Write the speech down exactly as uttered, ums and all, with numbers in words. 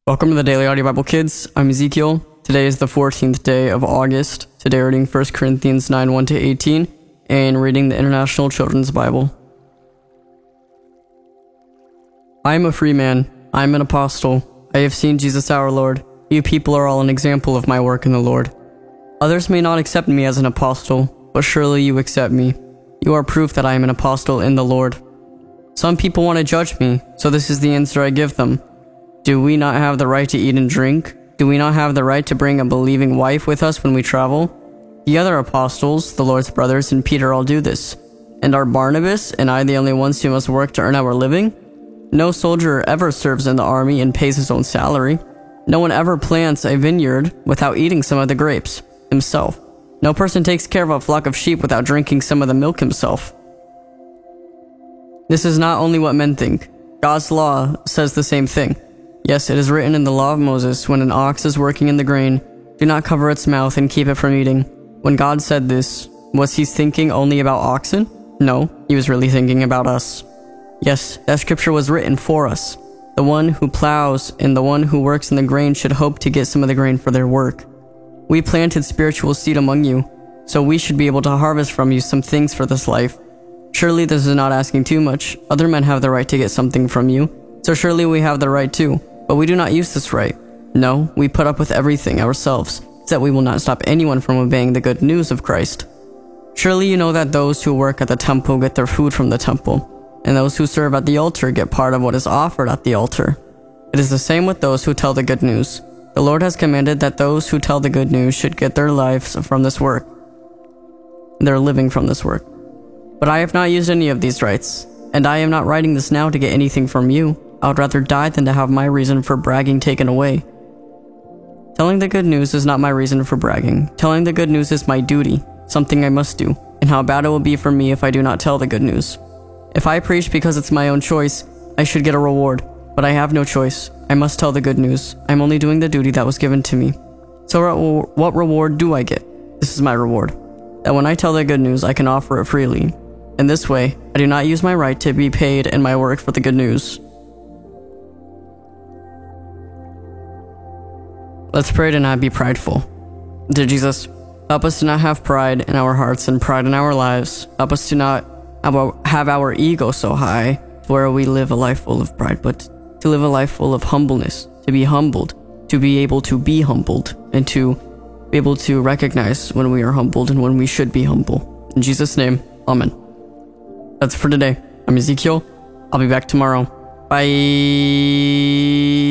Welcome to the Daily Audio Bible Kids. I'm Ezekiel. Today is the fourteenth day of August. Today we're reading First Corinthians nine, one to eighteen, and reading the International Children's Bible. I am a free man. I am an apostle. I have seen Jesus our Lord. You people are all an example of my work in the Lord. Others may not accept me as an apostle, but surely you accept me. You are proof that I am an apostle in the Lord. Some people want to judge me, so this is the answer I give them. Do we not have the right to eat and drink? Do we not have the right to bring a believing wife with us when we travel? The other apostles, the Lord's brothers, and Peter all do this. And are Barnabas and I the only ones who must work to earn our living? No soldier ever serves in the army and pays his own salary. No one ever plants a vineyard without eating some of the grapes himself. No person takes care of a flock of sheep without drinking some of the milk himself. This is not only what men think. God's law says the same thing. Yes, it is written in the law of Moses, when an ox is working in the grain, do not cover its mouth and keep it from eating. When God said this, was he thinking only about oxen? No, he was really thinking about us. Yes, that scripture was written for us. The one who plows and the one who works in the grain should hope to get some of the grain for their work. We planted spiritual seed among you, so we should be able to harvest from you some things for this life. Surely this is not asking too much. Other men have the right to get something from you, so surely we have the right too. But we do not use this right. No, we put up with everything ourselves, so that we will not stop anyone from obeying the good news of Christ. Surely you know that those who work at the temple get their food from the temple, and those who serve at the altar get part of what is offered at the altar. It is the same with those who tell the good news. The Lord has commanded that those who tell the good news should get their lives from this work, their living from this work. But I have not used any of these rights, and I am not writing this now to get anything from you. I would rather die than to have my reason for bragging taken away. Telling the good news is not my reason for bragging. Telling the good news is my duty, something I must do, and how bad it will be for me if I do not tell the good news. If I preach because it's my own choice, I should get a reward, but I have no choice. I must tell the good news. I'm only doing the duty that was given to me. So what reward do I get? This is my reward, that when I tell the good news, I can offer it freely. In this way, I do not use my right to be paid in my work for the good news. Let's pray to not be prideful. Dear Jesus, help us to not have pride in our hearts and pride in our lives. Help us to not have our, have our ego so high where we live a life full of pride, but to live a life full of humbleness, to be humbled, to be able to be humbled, and to be able to recognize when we are humbled and when we should be humble. In Jesus' name, Amen. That's it for today. I'm Ezekiel. I'll be back tomorrow. Bye.